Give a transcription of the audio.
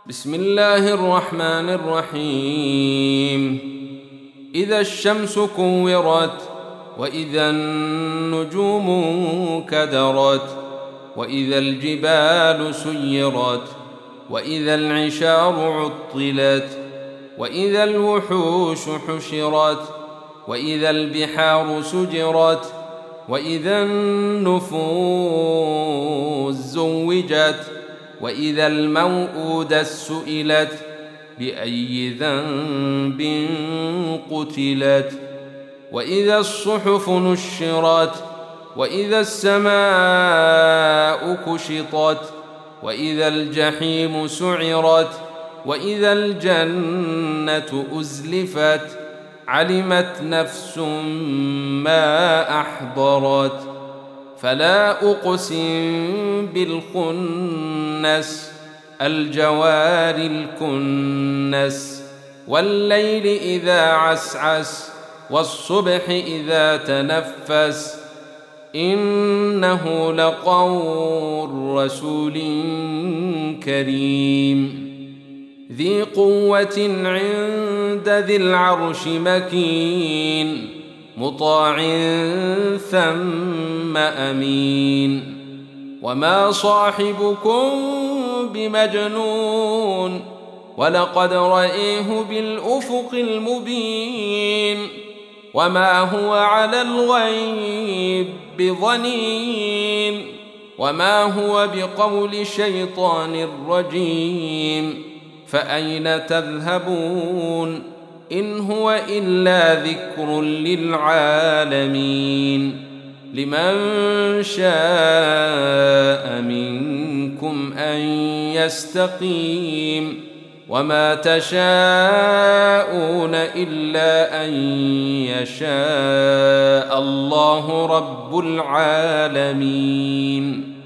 بسم الله الرحمن الرحيم. إذا الشمس كورت، وإذا النجوم كدرت، وإذا الجبال سيرت، وإذا العشار عطلت، وإذا الوحوش حشرت، وإذا البحار سجرت، وإذا النفوس زوجت، وإذا الموءودة سئلت بأي ذنب قتلت، وإذا الصحف نشرت، وإذا السماء كشطت، وإذا الجحيم سعرت، وإذا الجنة أزلفت، علمت نفس ما أحضرت. فلا أقسم بالخنس، الجوار الكنس، والليل إذا عسعس، والصبح إذا تنفس، إنه لقول رسول كريم ذي قوة عند ذي العرش مكين، مطاع ثم أمين. وما صاحبكم بمجنون، ولقد رأيه بالأفق المبين، وما هو على الغيب بضنين، وما هو بقول شيطان رجيم. فأين تذهبون؟ إن هو إلا ذكر للعالمين. لمن شاء منكم أن يستقيم، وما تشاءون إلا أن يشاء الله رب العالمين.